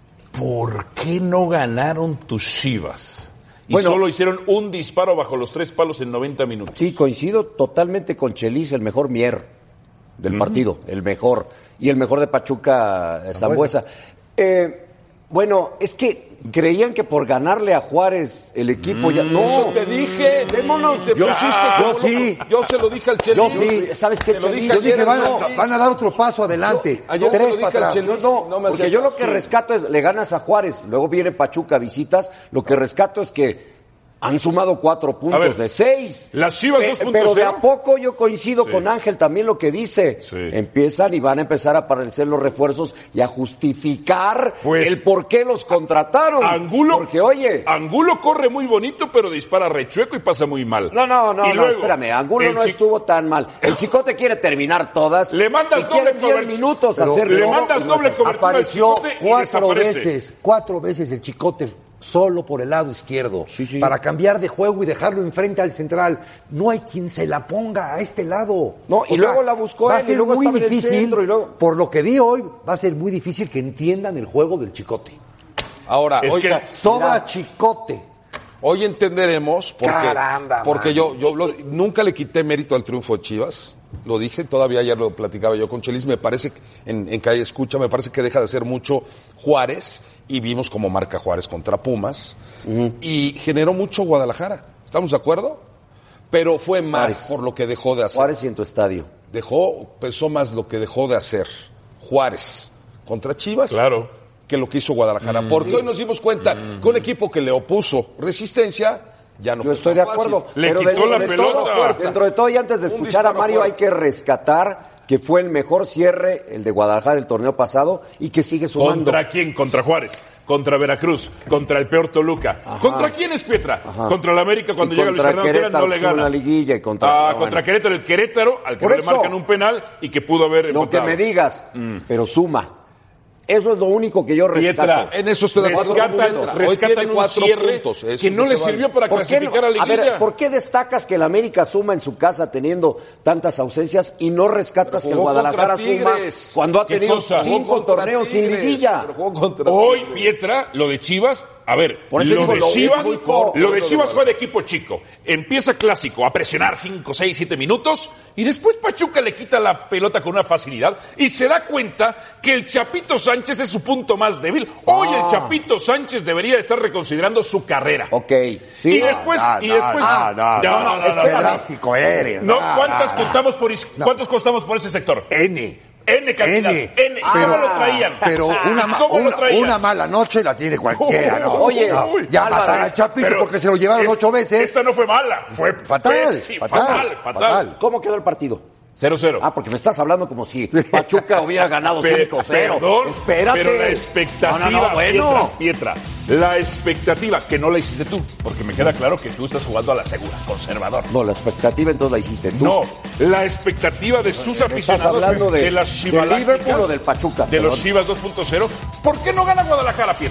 ¿Por qué no ganaron tus Chivas? Y bueno, solo hicieron un disparo bajo los tres palos en noventa minutos. Sí, coincido totalmente con Chelis, el mejor Mier del mm. partido, el mejor. Y el mejor de Pachuca, Sambuesa. Eh, bueno, es que creían que por ganarle a Juárez el equipo mm. ya... No, eso te dije. Démonos. Te yo, ah, yo sí. Yo se lo dije al Chelis. Yo sí. ¿Sabes qué? Te lo dije yo dije, van, no. van a dar otro paso adelante. Yo, ayer Tres se lo dije al Chelis. No, no, porque yo lo que rescato es, le ganas a Juárez, luego viene Pachuca, visitas, lo que rescato es que han sumado cuatro puntos ver, de seis. Las Chivas dos punto cero. Pero de a poco yo coincido sí. con Ángel también lo que dice. Sí. Empiezan y van a empezar a aparecer los refuerzos y a justificar pues, el por qué los contrataron. Angulo, porque oye, Angulo corre muy bonito, pero dispara rechueco y pasa muy mal. No, no, no, y no luego, espérame, Angulo no estuvo tan mal. El Chicote quiere terminar todas. Le mandas y doble diez minutos a hacerlo. Le mandas no, doble cobertura apareció al Chicote cuatro veces, cuatro veces el Chicote solo por el lado izquierdo, sí, sí. para cambiar de juego y dejarlo enfrente al central. No hay quien se la ponga a este lado. No, y o luego sea, la buscó va él, a ser y luego muy estaba difícil, en el centro, y luego... por lo que vi hoy, va a ser muy difícil que entiendan el juego del Chicote. Ahora, es oiga, que sobra mira, Chicote. Hoy entenderemos porque, Caramba, porque yo, yo lo, nunca le quité mérito al triunfo de Chivas. Lo dije, todavía ayer lo platicaba yo con Chelis, me parece, en, en Calle Escucha, me parece que deja de hacer mucho Juárez, y vimos cómo marca Juárez contra Pumas, uh-huh. y generó mucho Guadalajara, ¿estamos de acuerdo? Pero fue más Juárez. Por lo que dejó de hacer. Juárez y en tu estadio. Dejó, pesó más lo que dejó de hacer Juárez contra Chivas. Claro. Que lo que hizo Guadalajara, mm. porque hoy nos dimos cuenta mm. que un equipo que le opuso resistencia, ya no Yo estoy de acuerdo. Le pero quitó de, la de pelota. Todo, dentro de todo, y antes de escuchar a Mario, hay que rescatar que fue el mejor cierre, el de Guadalajara, el torneo pasado, y que sigue sumando. ¿Contra quién? Contra Juárez, contra Veracruz, contra el peor Toluca. Ajá. ¿Contra quién es Pietra? Ajá. Contra el América cuando y llega Luis Fernando Tena no le gana. Una liguilla y contra, ah, no, contra bueno. Querétaro, el Querétaro, al que Por no eso, le marcan un penal y que pudo haber Lo empatado. que me digas, mm. pero suma. Eso es lo único que yo rescato. Pietra, en eso estoy de acuerdo. Rescatan, rescatan un cierre puntos, que no le sirvió para clasificar no? a la liguilla. A ver, ¿por qué destacas que el América suma en su casa teniendo tantas ausencias y no rescatas que el Guadalajara suma cuando ha tenido cinco torneos sin liguilla? Hoy, Pietra, lo de Chivas, a ver, lo de, lo, Chivas, lo de Chivas fue de equipo chico. Empieza clásico a presionar cinco, seis, siete minutos y después Pachuca le quita la pelota con una facilidad y se da cuenta que el Chapito Sánchez es su punto más débil. Hoy ah. el Chapito Sánchez debería estar reconsiderando su carrera. Ok. Sí. Y después, no, y después, no, no, no, no, no, no, no, drástico eres. No, ¿cuántas contamos por cuántos costamos por ese sector? N. N cantidad. N. N. ¿Cómo pero, lo traían? Pero una, ¿Cómo una, lo traían? una mala noche la tiene cualquiera, ¿no? Oye, no, ya matar al Chapito porque se lo llevaron es, ocho veces. Esta no fue mala, fue fatal, pésima, fatal, fatal, fatal, fatal. ¿Cómo quedó el partido? cero cero. Ah, porque me estás hablando como si Pachuca hubiera ganado cinco cero. Perdón, espérate. Pero la expectativa, no, no, no, bueno. Pietra, Pietra, la expectativa, que no la hiciste tú, porque me queda claro que tú estás jugando a la segura, conservador. No, la expectativa entonces la hiciste tú. No, la expectativa de sus aficionados, hablando de, de las Chivalácticas, del Liverpool o del Pachuca. De perdón. Los Chivas dos punto cero. ¿Por qué no gana Guadalajara, Pietra?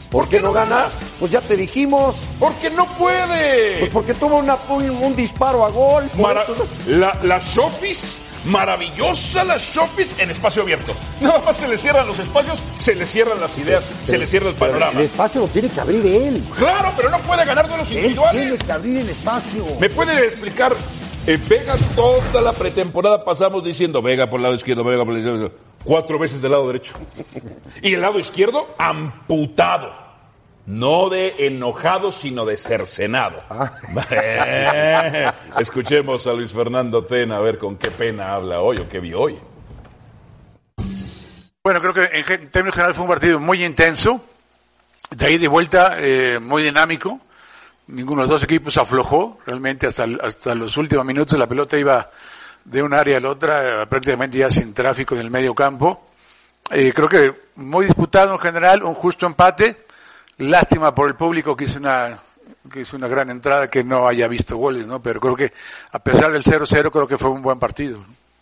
¿Por qué no gana? Pues ya te dijimos. Porque no puede. Pues porque tuvo una, un, un disparo a gol. Mara- la, la Shofis, maravillosa la Shofis en espacio abierto. Nada más se le cierran los espacios, se le cierran las ideas, pero, se le cierra el panorama. El espacio lo tiene que abrir él. Claro, pero no puede ganar duelos Él individuales. tiene que abrir el espacio. ¿Me puede explicar? Eh, Vega, toda la pretemporada pasamos diciendo Vega por el lado izquierdo, Vega por el lado izquierdo. Cuatro veces del lado derecho. Y el lado izquierdo amputado. No de enojado, sino de cercenado. Ah. Eh, escuchemos a Luis Fernando Tena a ver con qué pena habla hoy o qué vio hoy. Bueno, creo que en términos generales fue un partido muy intenso. De ahí de vuelta, eh, muy dinámico. Ninguno de los dos equipos aflojó. Realmente hasta, hasta los últimos minutos la pelota iba de un área a la otra, eh, prácticamente ya sin tráfico en el medio campo. Eh, creo que muy disputado en general, un justo empate. Lástima por el público que hizo una que hizo una gran entrada, que no haya visto goles, ¿no? Pero creo que a pesar del cero cero creo que fue un buen partido.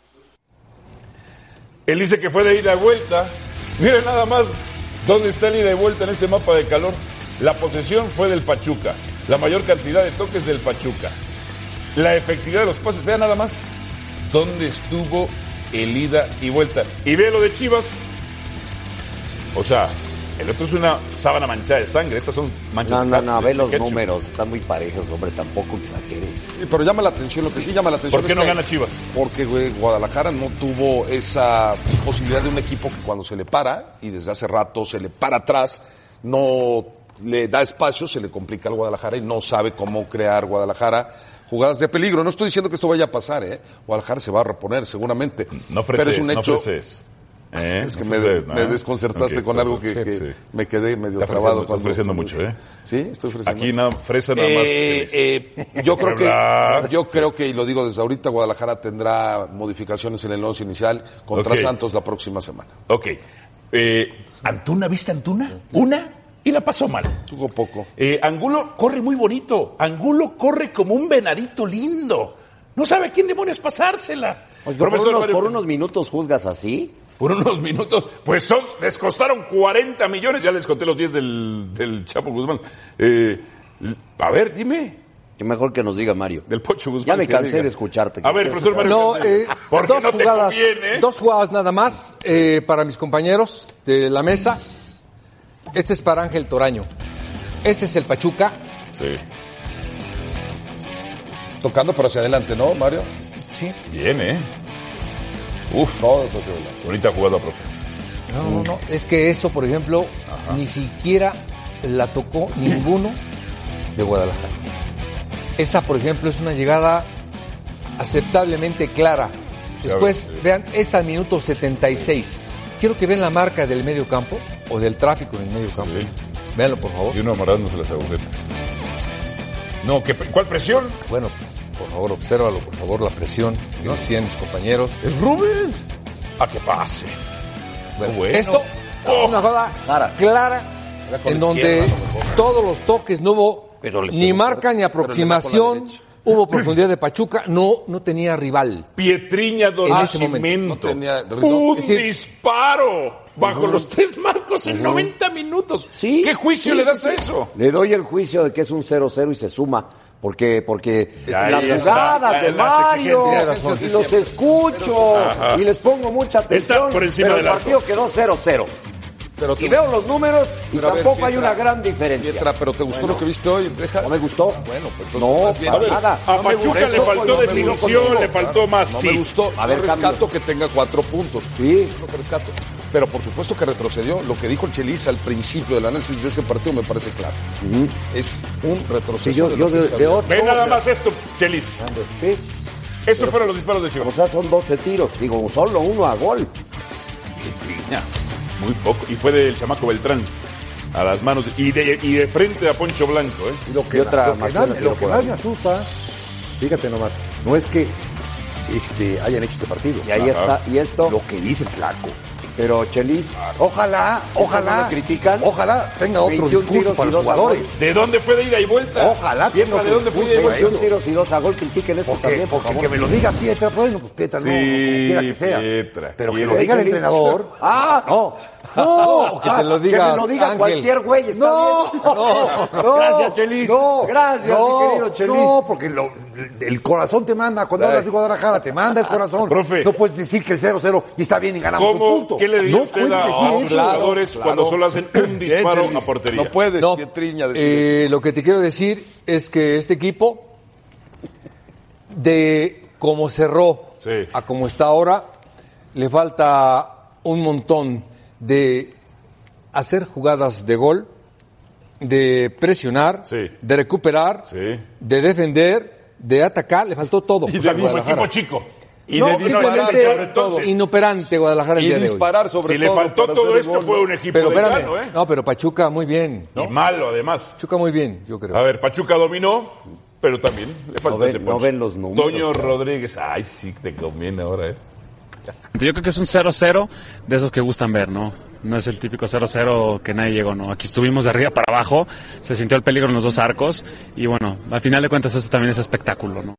Él dice que fue de ida y vuelta. Miren nada más dónde está el ida y vuelta en este mapa de calor. La posesión fue del Pachuca. La mayor cantidad de toques del Pachuca. La efectividad de los pases. Vean nada más dónde estuvo el ida y vuelta. Y ve lo de Chivas. O sea, el otro es una sábana manchada de sangre. Estas son manchas no, de No, no, no, ve los ketchup. números. Están muy parejos, hombre. Tampoco exageres. Sí, pero llama la atención, lo que sí llama la atención. ¿Por qué es no que, gana Chivas? Porque güey, Guadalajara no tuvo esa posibilidad de un equipo que cuando se le para, y desde hace rato se le para atrás, no le da espacio, se le complica al Guadalajara y no sabe cómo crear Guadalajara jugadas de peligro. No estoy diciendo que esto vaya a pasar, ¿eh? Guadalajara se va a reponer seguramente. No freses, pero es un hecho. no freses. ¿Eh? Es que no me, freses, ¿no? me desconcertaste Okay, con algo que, sí, que sí. me quedé medio Está trabado. Estás ofreciendo mucho, ¿eh? Sí, estoy ofreciendo. Aquí nada, fresa nada más. Eh, eh, yo creo que, yo creo que, y lo digo desde ahorita, Guadalajara tendrá modificaciones en el once inicial contra Okay. Santos la próxima semana. Ok. Eh, ¿Antuna? ¿Viste Antuna? ¿Una? Y la pasó mal. Tuvo poco. Eh, Angulo corre muy bonito. Angulo corre como un venadito lindo. No sabe a quién demonios pasársela. Oye, por, Profesor unos, Mario, por unos minutos juzgas así. Por unos minutos. Pues son, les costaron cuarenta millones. Ya les conté los diez del, del Chapo Guzmán. Eh, a ver, dime. Que mejor que nos diga Mario. Del Pocho Guzmán. Ya me que cansé diga. de escucharte. A ver, profesor Mario. No, Cancel. eh, Porque dos no te jugadas, conviene. dos jugadas nada más eh, para mis compañeros de la mesa. Este es para Ángel Toraño. Este es el Pachuca. Sí. Tocando pero hacia adelante, ¿no, Mario? Sí. Bien, ¿eh? Uf, todo eso hacia adelante. Bonita jugada, profe. No, no, no. Es que eso, por ejemplo, Ajá. ni siquiera la tocó ninguno de Guadalajara. Esa, por ejemplo, es una llegada aceptablemente clara. Después, sí. vean, esta al minuto setenta y seis. Quiero que vean la marca del medio campo o del tráfico en el medio campo. Sí. Véanlo, por favor. Y uno amarrándose las agujetas. No, ¿qué, ¿cuál presión? Bueno, por favor, obsérvalo, por favor, la presión que no. decían mis compañeros. Es Rubens. A que pase. Bueno, bueno. Esto, oh. una jugada Clara, clara en donde todos los toques no hubo ni marca ni aproximación. Hubo profundidad de Pachuca, no no tenía rival. Pietriña do Nascimento. No tenía un es decir, disparo bajo uh-huh. los tres marcos en uh-huh. noventa minutos. ¿Sí? ¿Qué juicio sí, le das sí, a eso? Le doy el juicio de que es un cero cero y se suma. Porque, porque ya, las ya jugadas está, de Mario, y los escucho, Ajá. y les pongo mucha atención, está por encima pero el del partido arco. quedó cero cero. Pero te... Y veo los números y pero tampoco ver, hay una gran diferencia. Pietra, pero ¿te gustó bueno, lo que viste hoy? Deja... No me gustó. Bueno, pues entonces no, para nada. A Pachuca no le faltó no definición, le faltó más. No sí. me gustó. A ver, rescato cambio. que tenga cuatro puntos. Sí. No que rescato. Pero por supuesto que retrocedió. Lo que dijo el Chelis al principio del análisis de ese partido me parece claro. Uh-huh. Es un retroceso. Sí, yo, de yo de, de ocho, Ve nada más esto, Chelis. Sí. Estos fueron los disparos de Chivas. O sea, son doce tiros. Digo, solo uno a gol. Muy poco. Y fue del chamaco Beltrán. A las manos. De, y, de, y de frente a Poncho Blanco, ¿eh? Y lo que, otra lo que, más, lo que más me asusta, fíjate nomás, no es que este, hayan hecho este partido. Y ahí Ajá. está. Y esto. Lo que dice el flaco. Pero Chelis, ojalá, ojalá, no critican, ojalá tenga otro discurso para los jugadores. ¿De dónde fue de ida y vuelta? Ojalá tenga ¿De dónde fue de ida y vuelta? veintiún tiros y dos a gol, critiquen esto porque, también, por porque favor. que me lo diga Pietra, bueno, pues Pietra sí, no, no quiera que sea. Pietra, pero Pietra. que lo diga el entrenador. Ah, no, No, que te lo diga que me lo diga Ángel. cualquier güey, está No, bien. no, no. Gracias, Chelis. No, Gracias, no, mi querido Chelis. No, porque lo, el corazón te manda. Cuando hablas de Guadalajara, te manda el corazón. Profe. No puedes decir que el cero cero y está bien y ganamos un ¿Cómo? punto. ¿Qué le diría no usted a, puedes a decir sus eso. jugadores claro. cuando solo hacen un disparo Chelis, a portería? No puedes, No, qué triña decir eh, lo que te quiero decir es que este equipo, de cómo cerró Sí. a como está ahora, le falta un montón de hacer jugadas de gol, de presionar, Sí. de recuperar, Sí. de defender, de atacar, le faltó todo. Y de como equipo chico. Y No, de disparar simplemente sobre todo. inoperante Guadalajara el Y día de hoy. disparar sobre Si le todo. faltó para todo hacer el esto, gol, fue ¿no? un equipo Pero de espérame, llano, ¿eh? no, pero Pachuca muy bien. Y malo, además. Pachuca muy bien, yo creo. A ver, Pachuca dominó, pero también le falta No ven- ese no punch. ven los números, Toño cara. Rodríguez, ay, sí, te conviene ahora, ¿eh? Yo creo que es un cero cero de esos que gustan ver, ¿no? No es el típico cero cero que nadie llegó, ¿no? Aquí estuvimos de arriba para abajo, se sintió el peligro en los dos arcos y bueno, al final de cuentas eso también es espectáculo, ¿no?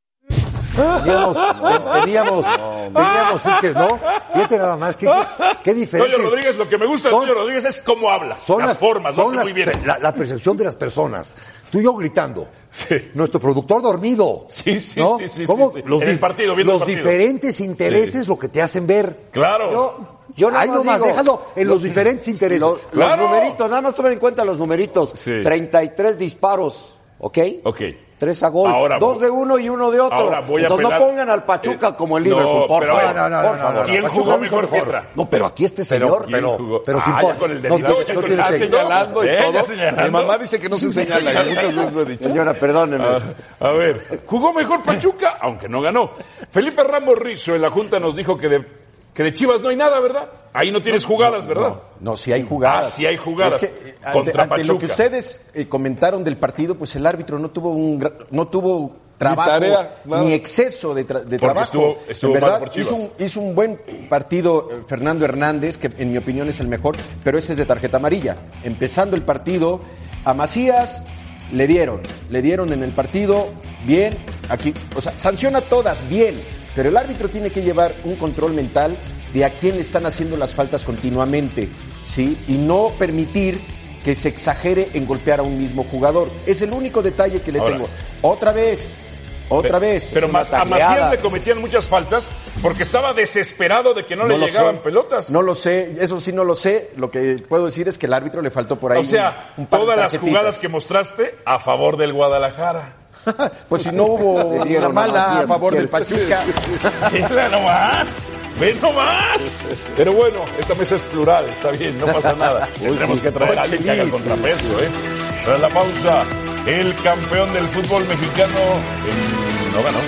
Teníamos, teníamos, teníamos, es que no, fíjate nada más, que, qué diferente. Toño Rodríguez, lo que me gusta de Son- Toño Rodríguez es cómo habla, Son las, formas, lo son hace las muy bien. pe- La, la percepción de las personas. Tú y yo gritando. Nuestro productor dormido. Sí, sí, ¿no? sí, sí, ¿Cómo? sí, sí. Los, En el di- partido, viendo los el partido. diferentes intereses lo que te hacen ver. Claro. Yo, yo nada Ay, más nomás, digo, déjalo en los diferentes intereses. Los, Claro. los numeritos, nada más tomen en cuenta los numeritos. Sí. treinta y tres disparos, ¿ok? Ok. Tres a gol. Ahora Dos voy- de uno y uno de otro. Ahora voy a Entonces apelar- no pongan al Pachuca Eh, como el no, Liverpool, por pero a favor. ver, No, no, no, por no, favor. no, ¿Quién Pachuca jugó lo hizo mejor que mejor. Pietra? No, pero aquí este Pero, señor, ¿quién pero, jugó? pero Ah, sin ya pon- con el no, dedito, no, ya no con tiene el- Está técnico. señalando y Eh, ya todo. señalando. Mi mamá dice que no se señala y muchas veces lo he dicho. Señora, perdóneme. A, a ver, jugó mejor Pachuca, aunque no ganó. Felipe Ramos Rizo en la Junta nos dijo que de, que de Chivas no hay nada, ¿verdad? Ahí no tienes jugadas, ¿verdad? No, sí hay jugadas. Ah, sí hay jugadas. Es que, eh, Contra ante, ante lo que Pachuca. ustedes eh, comentaron del partido, pues el árbitro no tuvo un gra- no tuvo trabajo ni, tarea, nada. exceso de, tra- de Porque trabajo. estuvo- estuvo en mal verdad por Chivas. hizo un, hizo un buen partido eh, Fernando Hernández, que en mi opinión es el mejor, pero ese es de tarjeta amarilla. Empezando el partido, a Macías le dieron, le dieron en el partido bien, aquí, o sea, sanciona todas bien, pero el árbitro tiene que llevar un control mental de a quién le están haciendo las faltas continuamente, ¿sí? Y no permitir que se exagere en golpear a un mismo jugador. Es el único detalle que le Ahora. tengo. Otra vez, otra Pe- vez. Pero es una más, a tacleada. Macías le cometían muchas faltas porque estaba desesperado de que no, le lo llegaban sé. pelotas. No lo sé, eso sí no lo sé. Lo que puedo decir es que el árbitro le faltó por ahí. O sea, un- un par de todas las tarjetitas. jugadas que mostraste a favor del Guadalajara. Pues si no hubo Le una dieron a mala a Macías, favor si del quieres. Pachuca. Mira nomás, ve nomás. Pero bueno, esta mesa es plural, está bien, no pasa nada. Tendremos que traer a alguien que haga el contrapeso, ¿eh? Tras la pausa, el campeón del fútbol mexicano en- no ganó.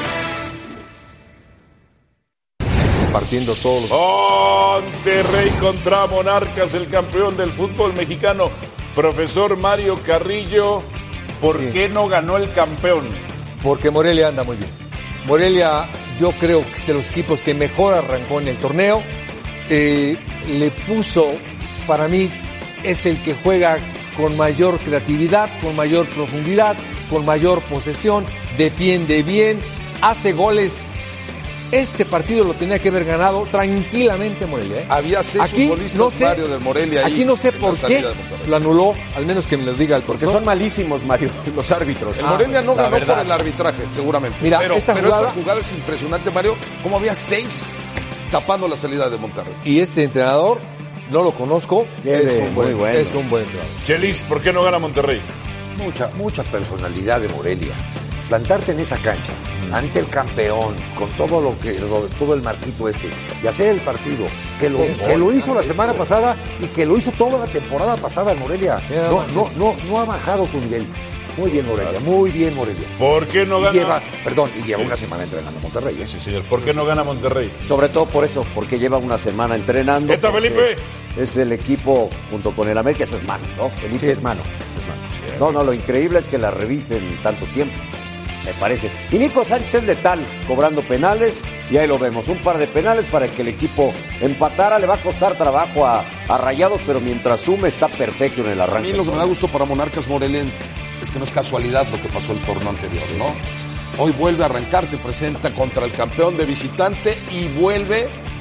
Partiendo todos los... Monterrey contra Monarcas, el campeón del fútbol mexicano. Profesor Mario Carrillo, ¿por Sí. qué no ganó el campeón? Porque Morelia anda muy bien. Morelia, yo creo que es de los equipos que mejor arrancó en el torneo. Eh, le puso, para mí, es el que juega con mayor creatividad, con mayor profundidad, con mayor posesión, defiende bien, hace goles. Este partido lo tenía que haber ganado tranquilamente Morelia, ¿eh? Había seis Aquí futbolistas, no sé, Mario, del Morelia ahí aquí no sé en la por qué salida de Monterrey. lo anuló, al menos que me lo diga el Porque profesor. son malísimos, Mario, los árbitros. El Ah, Morelia no la ganó verdad. por el arbitraje, seguramente. Mira, pero esta pero jugada- esa jugada es impresionante, Mario. Como había seis tapando la salida de Monterrey. Y este entrenador, no lo conozco, Qué es de- un, buen, muy bueno. es un buen entrenador. Chelis, ¿por qué no gana Monterrey? Mucha, mucha personalidad de Morelia. Plantarte en esa cancha, ante el campeón, con todo lo que, lo- todo el marquito este, y hacer el partido, que lo, que lo hizo la semana pasada y que lo hizo toda la temporada pasada en Morelia. Mira, No, más no, es- no, no ha bajado su nivel. Muy bien Morelia, muy bien Morelia. ¿Por qué no Y gana? lleva, perdón, y lleva una semana entrenando a Monterrey. ¿eh? Sí, señor. ¿Por qué no gana Monterrey? Sobre todo por eso, porque lleva una semana entrenando. ¿Está porque Felipe? Es el equipo junto con el América, eso es mano, ¿no? Felipe Sí, es mano. No, no, lo increíble es que la revisen tanto tiempo, me parece. Y Nico Sánchez es letal, cobrando penales, y ahí lo vemos. Un par de penales para que el equipo empatara. Le va a costar trabajo a, a Rayados, pero mientras sume está perfecto en el A arranque. mí lo que me da gusto para Monarcas Morelia es que no es casualidad lo que pasó el torneo anterior, ¿no? Hoy vuelve a arrancar, se presenta contra el campeón de visitante y vuelve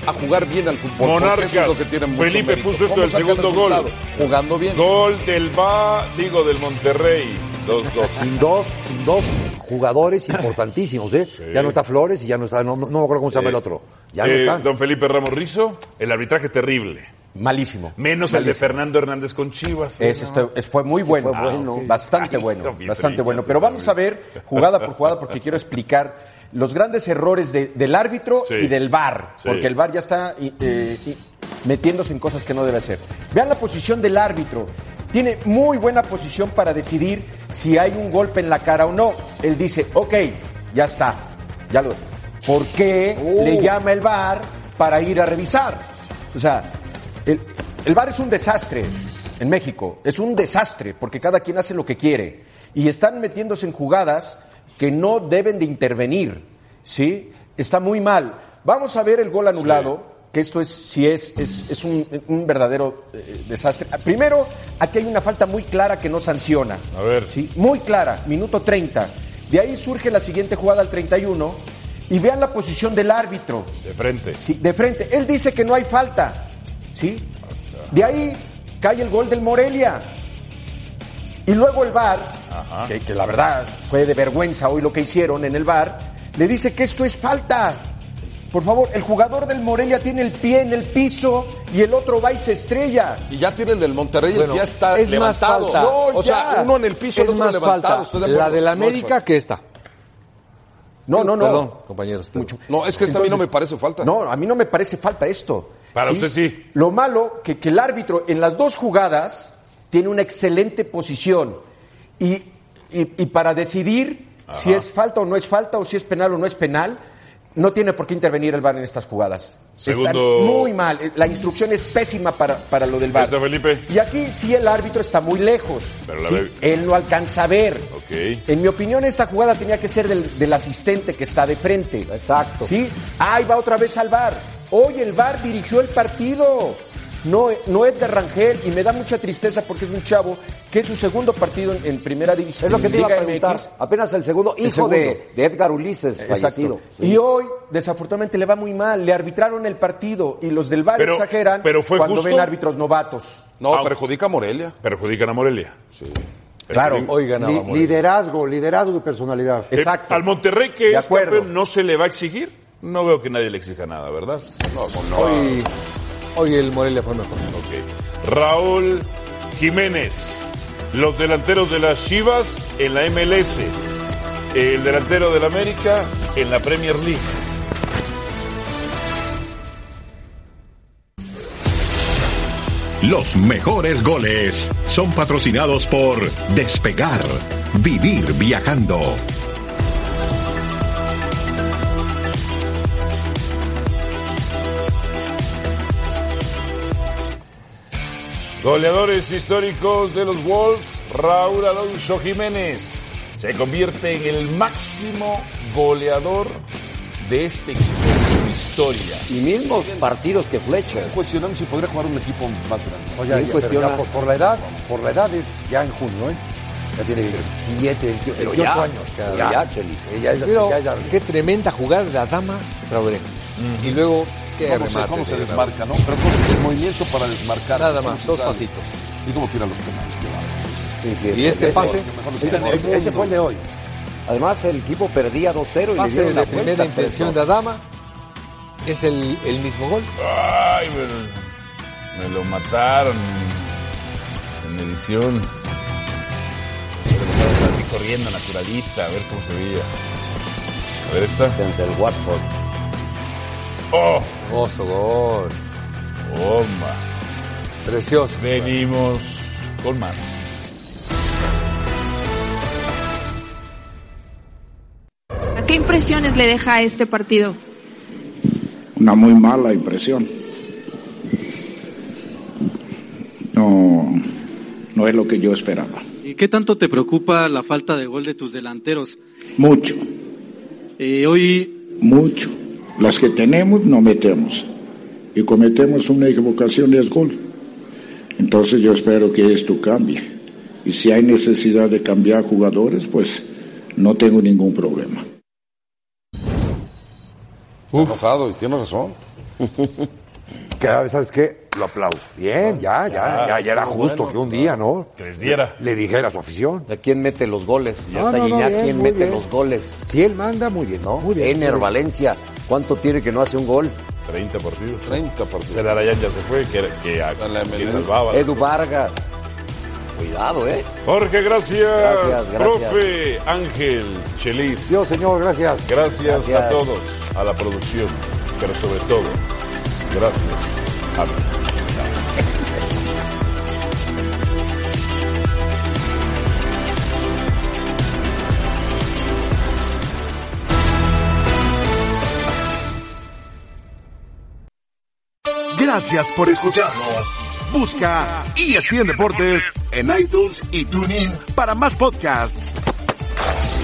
a jugar bien al fútbol. Monarcas, eso es lo que tiene mucho Felipe mérito. puso esto ¿Cómo del saca segundo el gol. resultado? Jugando bien. Gol del Va, digo, del Monterrey. dos dos. Sin dos, sin dos jugadores importantísimos, ¿eh? Sí. Ya no está Flores y ya no está, no, no me acuerdo cómo se llama eh, el otro. Ya eh, no está. Don Felipe Ramos Rizo, el arbitraje terrible. Malísimo. Menos Malísimo. el de Fernando Hernández con Chivas. Es, este, es, fue muy bueno. Fue bueno okay. Bastante Ay, bueno. Bastante bueno. Pero vamos a ver jugada por jugada porque quiero explicar los grandes errores de, del árbitro sí. y del V A R. Sí. Porque el V A R ya está eh, metiéndose en cosas que no debe hacer. Vean la posición del árbitro. Tiene muy buena posición para decidir si hay un golpe en la cara o no. Él dice, ok, ya está. Ya lo. ¿Por qué uh. le llama el V A R para ir a revisar? O sea, el, el V A R es un desastre en México. Es un desastre porque cada quien hace lo que quiere. Y están metiéndose en jugadas que no deben de intervenir. ¿Sí? Está muy mal. Vamos a ver el gol anulado. Sí. Que esto es, si es, es, es un, un verdadero eh, desastre. Primero, aquí hay una falta muy clara que no sanciona. A ver. ¿Sí? Muy clara, minuto treinta. De ahí surge la siguiente jugada al treinta y uno. Y vean la posición del árbitro. De frente. Sí, de frente. Él dice que no hay falta. ¿Sí? De ahí cae el gol del Morelia. Y luego el V A R, que, que la verdad fue de vergüenza hoy lo que hicieron en el V A R, le dice que esto es falta. Por favor, el jugador del Morelia tiene el pie en el piso y el otro va y se estrella. Y ya tiene el del Monterrey, bueno, el pie está es levantado. Más falta. No, o ya. sea, uno en el piso, es el otro más levantado. Falta la del América que esta. No, no, no. Perdón, compañeros. Pero... Mucho. No, es que esta Entonces, a mí no me parece falta. No, a mí no me parece falta esto. Para ¿sí? usted sí. Lo malo, que, que el árbitro en las dos jugadas tiene una excelente posición. Y, y, y para decidir Ajá. si es falta o no es falta, o si es penal o no es penal, no tiene por qué intervenir el V A R en estas jugadas. Segundo... Están muy mal. La instrucción es pésima para, para lo del V A R. Felipe. Y aquí sí el árbitro está muy lejos. Pero la ¿sí? ve... Él no alcanza a ver. Okay. En mi opinión, esta jugada tenía que ser del, del asistente que está de frente. Exacto. ¿Sí? Ahí va otra vez al V A R. Hoy el V A R dirigió el partido. No, no Edgar Rangel, y me da mucha tristeza porque es un chavo que es su segundo partido en, en primera división. Es lo que te iba a preguntar. Apenas el segundo, hijo el segundo. De, de Edgar Ulises, fallecido. Sí. Y hoy, desafortunadamente, le va muy mal. Le arbitraron el partido y los del V A R pero, exageran pero fue cuando justo. ven árbitros novatos. No, ah, perjudica a Morelia. Perjudican a Morelia. Sí. Claro. Hoy ganaba Li- Morelia. liderazgo, liderazgo y personalidad. Eh, Exacto. Al Monterrey, que de es acuerdo. campeón, no se le va a exigir. No veo que nadie le exija nada, ¿verdad? No, no. Hoy, hoy el Morelia fue mejor. Ok. Raúl Jiménez, los delanteros de las Chivas en la M L S, el delantero del América en la Premier League. Los mejores goles son patrocinados por Despegar, vivir viajando. Goleadores históricos de los Wolves, Raúl Alonso Jiménez se convierte en el máximo goleador de este equipo en historia. Y mismos partidos que Fletcher. Estoy cuestionando si podría jugar un equipo más grande. Oye, ya, cuestiona... ya por, por la edad, por la edad es ya en junio, ¿eh? Ya tiene veintisiete, veintiocho ya, años. Pero ya, ya, Chelis. Ya, ya, pero ya, ya, qué tremenda jugada de la dama Traoré. Mm. Y luego, qué ¿Cómo remate. Se, ¿Cómo se desmarca, no? Pero con el movimiento para desmarcar. Nada más, dos sale. pasitos. Y cómo tira los penales. Sí, sí, y este pase, este, este, este fue el de hoy. Además, el equipo perdía dos cero y pase le dieron de la primera intención de Adama. Es el, el mismo gol. Ay, me, me lo mataron en edición. Así corriendo, naturalista, a ver cómo se veía. A ver esta. Frente al Watford. ¡Oh! Hermoso gol. ¡Bomba! Precioso. Venimos con más. ¿Qué impresiones le deja a este partido? Una muy mala impresión. No, no es lo que yo esperaba. ¿Y qué tanto te preocupa la falta de gol de tus delanteros? Mucho. Eh, hoy... Mucho. Las que tenemos no metemos. Y cometemos una equivocación y es gol. Entonces yo espero que esto cambie. Y si hay necesidad de cambiar jugadores, pues no tengo ningún problema. Uf. Enojado y tiene razón. Que, ¿sabes qué? Lo aplaudo. Bien, ya, ya, ya, ya era justo bueno, que un día, ¿no? Que les diera. Le dijera a su afición. ¿A quién mete los goles? Ya no, está no, no, bien, ¿quién mete bien. los goles? Si él manda, muy bien, ¿no? Muy bien. Ener muy bien. Valencia, ¿cuánto tiene que no hace un gol? treinta partidos. treinta partidos. Celarayán ya se fue, que, que, que, que salvaba. Edu Vargas. Cuidado, ¿eh? Jorge, gracias. Gracias, gracias. Profe Ángel Chelis. Dios, señor, gracias. gracias. Gracias a todos, a la producción, pero sobre todo, gracias a mí. Gracias por escucharnos. Busca E S P N Deportes en iTunes y TuneIn para más podcasts.